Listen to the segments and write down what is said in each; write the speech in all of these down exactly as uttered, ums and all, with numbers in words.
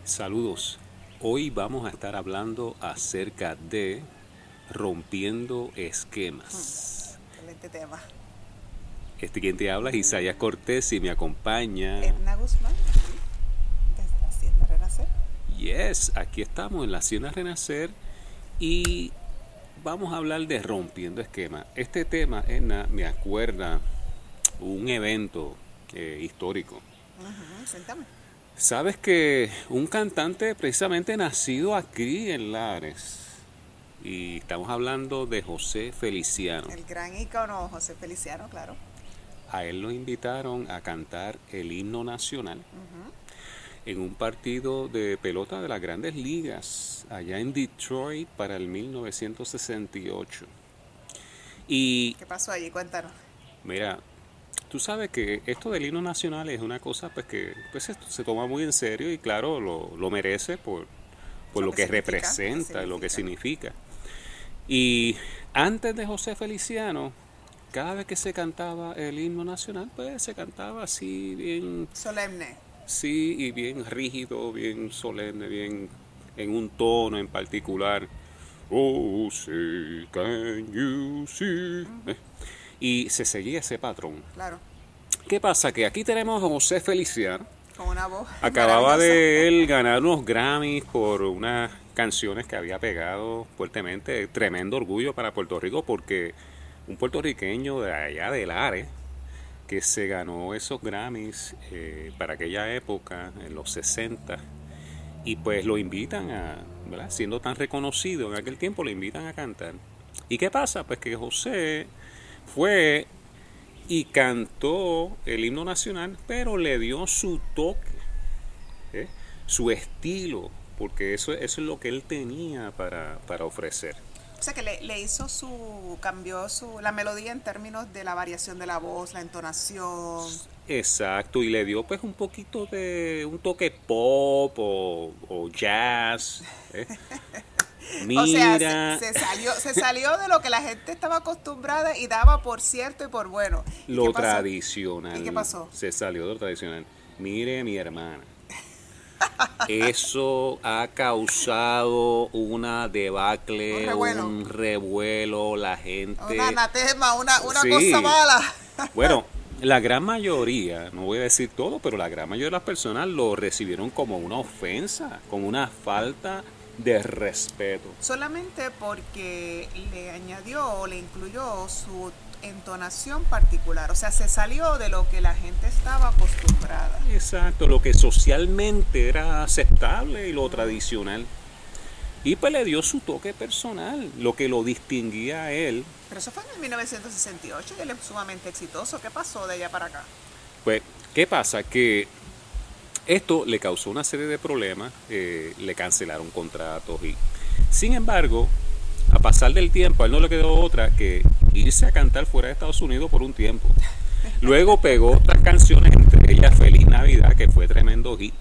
Saludos. Hoy vamos a estar hablando acerca de rompiendo esquemas. Excelente tema. Este quien te habla es Isaías Cortés y me acompaña. Edna Guzmán, desde la Hacienda Renacer. Yes, aquí estamos en la Hacienda Renacer y vamos a hablar de rompiendo esquemas. Este tema, Edna, me acuerda un evento eh, histórico. Uh-huh, cuéntame. Sabes que un cantante precisamente nacido aquí en Lares, y estamos hablando de José Feliciano. El gran ícono José Feliciano, claro. A él lo invitaron a cantar el himno nacional Uh-huh. en un partido de pelota de las Grandes Ligas allá en Detroit para el mil novecientos sesenta y ocho. Y ¿Qué pasó allí? Cuéntanos. mira, tú sabes que esto del himno nacional es una cosa pues que pues se, se toma muy en serio y claro, lo, lo merece por, por Lo lo que que significa, representa, lo lo que que significa. Y antes de José Feliciano, cada vez que se cantaba el himno nacional, pues se cantaba así bien, Solemne. sí, y bien rígido, bien solemne, bien en un tono en particular. Oh, say, can you see? ¿Eh? Y se seguía ese patrón. Claro. ¿Qué pasa? Que aquí tenemos a José Feliciano. Con una voz Acababa maravillosa. de él ganar unos Grammys por unas canciones que había pegado fuertemente. Tremendo orgullo para Puerto Rico porque un puertorriqueño de allá de Lares que se ganó esos Grammys eh, para aquella época, en los sesenta, y pues lo invitan a, ¿verdad? Siendo tan reconocido en aquel tiempo, lo invitan a cantar. ¿Y qué pasa? Pues que José fue y cantó el himno nacional, pero le dio su toque, ¿eh? Su estilo, porque eso, eso es lo que él tenía para, para ofrecer. O sea que le, le hizo su, cambió su, la melodía en términos de la variación de la voz, la entonación. Exacto, y le dio pues un poquito de un toque pop o, o jazz. ¿eh? Mira, O sea, se, se salió, se salió de lo que la gente estaba acostumbrada y daba por cierto y por bueno. ¿Y lo qué pasó? tradicional. ¿Y qué pasó? Se salió de lo tradicional. Mire, mi hermana. Eso ha causado una debacle, Un revuelo. un revuelo, la gente. Un anatema, una, una Sí. cosa mala. Bueno, la gran mayoría, no voy a decir todo, pero la gran mayoría de las personas lo recibieron como una ofensa, como una falta de respeto. Solamente porque le añadió o le incluyó su entonación particular. O sea, se salió de lo que la gente estaba acostumbrada. Exacto, lo que socialmente era aceptable y lo tradicional. Y pues le dio su toque personal, lo que lo distinguía a él. Pero eso fue en el mil novecientos sesenta y ocho y él es sumamente exitoso. ¿Qué pasó de allá para acá? Pues, ¿qué pasa? Que esto le causó una serie de problemas, eh, le cancelaron contratos y, sin embargo, a pasar del tiempo, a él no le quedó otra que irse a cantar fuera de Estados Unidos por un tiempo. Luego pegó otras canciones, entre ellas Feliz Navidad, que fue tremendo hit.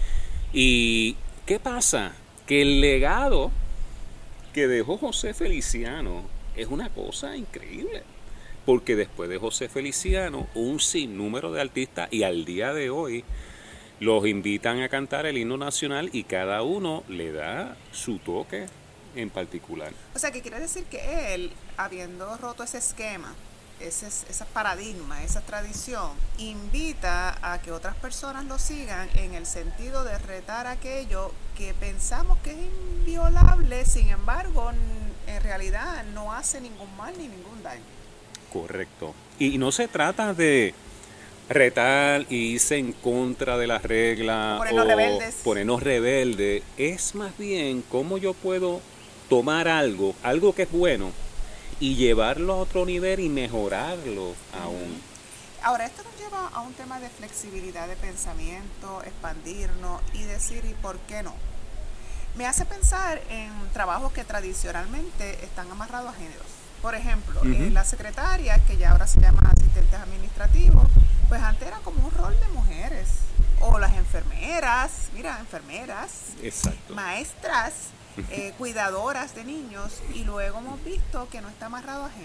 ¿Y qué pasa? Que el legado que dejó José Feliciano es una cosa increíble. Porque después de José Feliciano, un sinnúmero de artistas, y al día de hoy, los invitan a cantar el himno nacional y cada uno le da su toque en particular. O sea, que quiere decir que él, habiendo roto ese esquema, ese, ese paradigma, esa tradición, invita a que otras personas lo sigan en el sentido de retar aquello que pensamos que es inviolable, sin embargo, en realidad no hace ningún mal ni ningún daño. Correcto. Y no se trata de retar y irse en contra de las reglas Ponernos o rebeldes. ponernos rebeldes. Es más bien cómo yo puedo tomar algo, algo que es bueno, y llevarlo a otro nivel y mejorarlo aún. Ahora, esto nos lleva a un tema de flexibilidad de pensamiento, expandirnos y decir, ¿y por qué no? Me hace pensar en trabajos que tradicionalmente están amarrados a géneros. Por ejemplo, Uh-huh. eh, las secretarias, que ya ahora se llaman asistentes administrativos, pues antes era como un rol de mujeres. O las enfermeras, mira, enfermeras, Exacto. maestras, eh, cuidadoras de niños, y luego hemos visto que no está amarrado a género.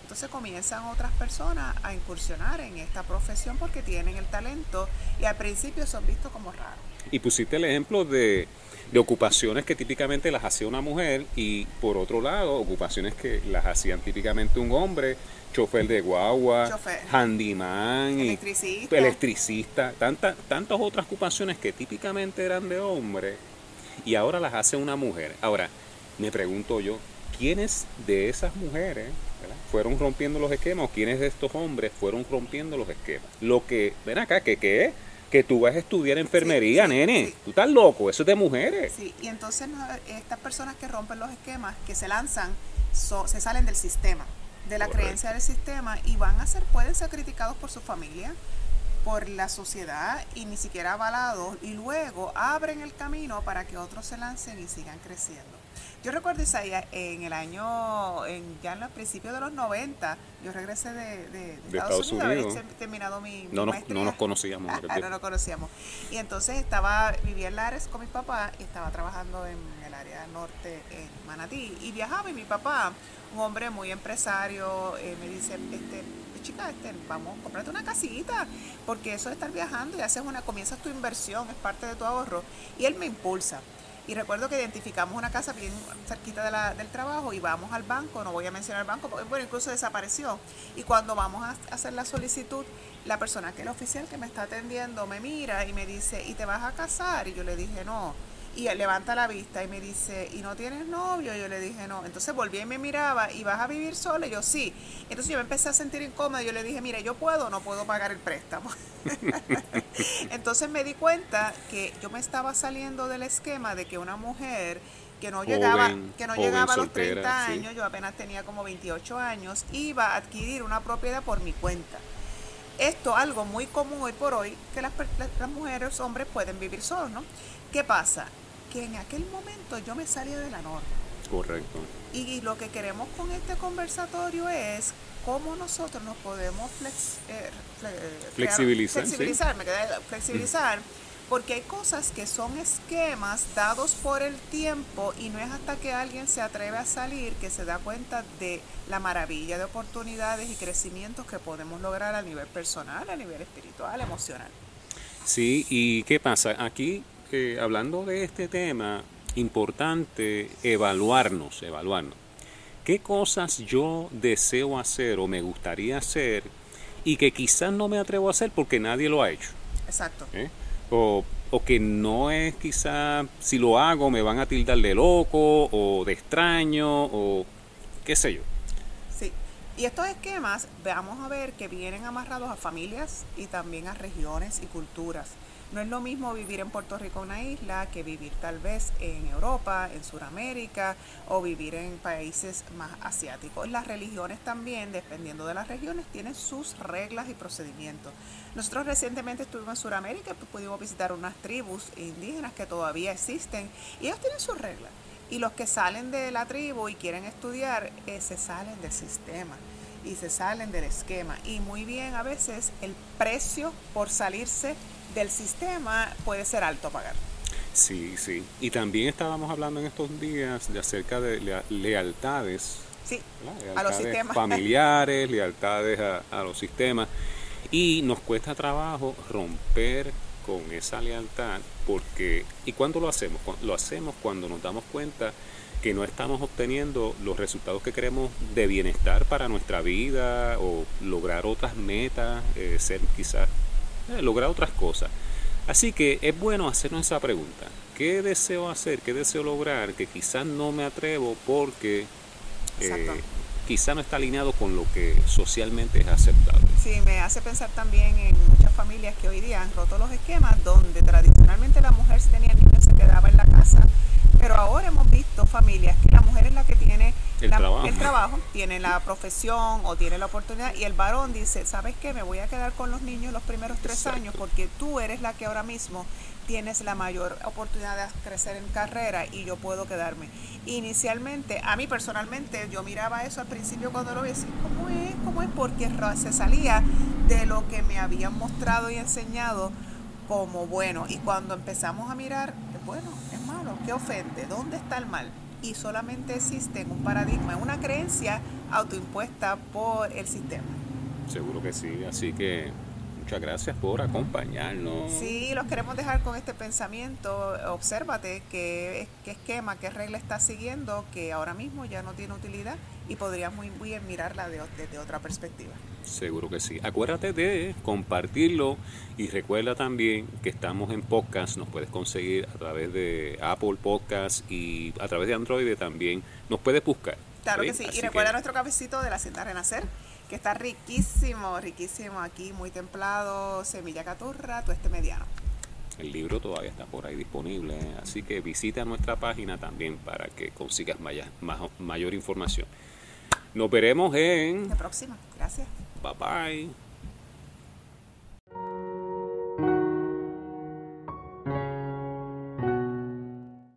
entonces comienzan otras personas a incursionar en esta profesión porque tienen el talento y al principio son vistos como raros. Y pusiste el ejemplo de, de ocupaciones que típicamente las hacía una mujer y por otro lado ocupaciones que las hacían típicamente un hombre, chofer de guagua, Chofer. handyman, Electricista. y electricista, tanta, tantas otras ocupaciones que típicamente eran de hombre y ahora las hace una mujer. Ahora, me pregunto yo, ¿quiénes de esas mujeres, ¿verdad?, fueron rompiendo los esquemas o quiénes de estos hombres fueron rompiendo los esquemas? Lo que, ven acá, que qué es, que tú vas a estudiar enfermería, Sí, sí, nene, sí. tú estás loco, eso es de mujeres. Sí, y entonces no, estas personas que rompen los esquemas, que se lanzan, so- se salen del sistema, de la Correcto. creencia del sistema y van a ser, pueden ser criticados por su familia, por la sociedad y ni siquiera avalados y luego abren el camino para que otros se lancen y sigan creciendo. Yo recuerdo, Isaías, en el año, en, ya en los principios de los noventa, yo regresé de, de, de De Estados, Estados Unidos, Unidos. había terminado mi, mi No nos, maestría. no nos conocíamos. Ah, no nos conocíamos. Y entonces estaba, vivía en Lares con mi papá y estaba trabajando en el área norte en Manatí y viajaba y mi papá, un hombre muy empresario, eh, me dice, este, chica, este, vamos, cómprate una casita, porque eso de estar viajando y haces una, comienzas tu inversión, es parte de tu ahorro. Y él me impulsa. Y recuerdo que identificamos una casa bien cerquita de la, del trabajo y vamos al banco, no voy a mencionar el banco, porque bueno, incluso desapareció. Y cuando vamos a hacer la solicitud, la persona que es el oficial que me está atendiendo me mira y me dice, ¿y te vas a casar? Y yo le dije, no. Y él levanta la vista y me dice, ¿y no tienes novio? Yo le dije, no. Entonces volví y me miraba, ¿y vas a vivir sola? Y yo, sí. Entonces yo me empecé a sentir incómoda. Yo le dije, mira, yo puedo o no puedo pagar el préstamo. Entonces me di cuenta que yo me estaba saliendo del esquema de que una mujer que no Joven, llegaba, que no joven, llegaba a los soltera, treinta sí. años, yo apenas tenía como veintiocho años, iba a adquirir una propiedad por mi cuenta. Esto algo muy común hoy por hoy, que las, las mujeres, los hombres pueden vivir solos, ¿no? ¿Qué pasa? Que en aquel momento yo me salía de la norma. Correcto. Y, y lo que queremos con este conversatorio es cómo nosotros nos podemos flex, eh, fle, Flexibilizar, flexibilizar, sí. me quedé, flexibilizar, porque hay cosas que son esquemas dados por el tiempo y no es hasta que alguien se atreve a salir que se da cuenta de la maravilla de oportunidades y crecimientos que podemos lograr a nivel personal, a nivel espiritual, emocional. Sí, ¿y qué pasa? Aquí, eh, hablando de este tema, importante evaluarnos, evaluarnos. ¿Qué cosas yo deseo hacer o me gustaría hacer y que quizás no me atrevo a hacer porque nadie lo ha hecho? Exacto. ¿Eh? O, o que no es quizá, si lo hago me van a tildar de loco o de extraño o qué sé yo. Sí, y estos esquemas vamos a ver que vienen amarrados a familias y también a regiones y culturas. No es lo mismo vivir en Puerto Rico, una isla, que vivir tal vez en Europa, en Sudamérica o vivir en países más asiáticos. Las religiones también, dependiendo de las regiones, tienen sus reglas y procedimientos. Nosotros recientemente estuvimos en Sudamérica y pudimos visitar unas tribus indígenas que todavía existen y ellos tienen sus reglas. Y los que salen de la tribu y quieren estudiar, eh, se salen del sistema y se salen del esquema. Y muy bien, a veces el precio por salirse del sistema puede ser alto a pagar. Sí, sí. Y también estábamos hablando en estos días de acerca de lea- lealtades. Sí, ¿verdad? a los Lealtades sistemas. familiares, lealtades a, a los sistemas. Y nos cuesta trabajo romper con esa lealtad porque, ¿y cuándo lo hacemos? Cu- Lo hacemos cuando nos damos cuenta que no estamos obteniendo los resultados que queremos de bienestar para nuestra vida o lograr otras metas, eh, ser quizás, eh, lograr otras cosas. Así que es bueno hacernos esa pregunta. ¿Qué deseo hacer? ¿Qué deseo lograr? Que quizás no me atrevo porque Exacto. eh, quizás no está alineado con lo que socialmente es aceptable. Sí, me hace pensar también en muchas familias que hoy día han roto los esquemas donde tradicionalmente la mujer, si tenía niños, se quedaba en la casa, pero ahora hemos visto familias que la mujer es la que tiene El la, trabajo. el trabajo, tiene la profesión o tiene la oportunidad y el varón dice, ¿sabes qué? Me voy a quedar con los niños los primeros tres Exacto. años porque tú eres la que ahora mismo tienes la mayor oportunidad de crecer en carrera y yo puedo quedarme. Inicialmente, a mí personalmente, yo miraba eso al principio cuando lo vi, así, ¿cómo es? ¿Cómo es? Porque se salía de lo que me habían mostrado y enseñado como bueno. Y cuando empezamos a mirar, bueno, es malo, ¿qué ofende? ¿Dónde está el mal? y solamente existe en un paradigma, en una creencia autoimpuesta por el sistema. Seguro que sí, así que muchas gracias por acompañarnos. Sí, los queremos dejar con este pensamiento. Obsérvate qué, qué esquema, qué regla estás siguiendo que ahora mismo ya no tiene utilidad y podrías muy bien mirarla de, desde otra perspectiva. Seguro que sí. Acuérdate de compartirlo y recuerda también que estamos en podcast, nos puedes conseguir a través de Apple Podcast y a través de Android también nos puedes buscar. Claro ¿sí? que sí. Así Y recuerda que, nuestro cafecito de la Hacienda Renacer, que está riquísimo, riquísimo aquí, muy templado, semilla caturra, tueste mediano. el libro todavía está por ahí disponible, así que visita nuestra página también para que consigas maya, más, mayor información. Nos veremos en... La próxima. Gracias. Bye bye.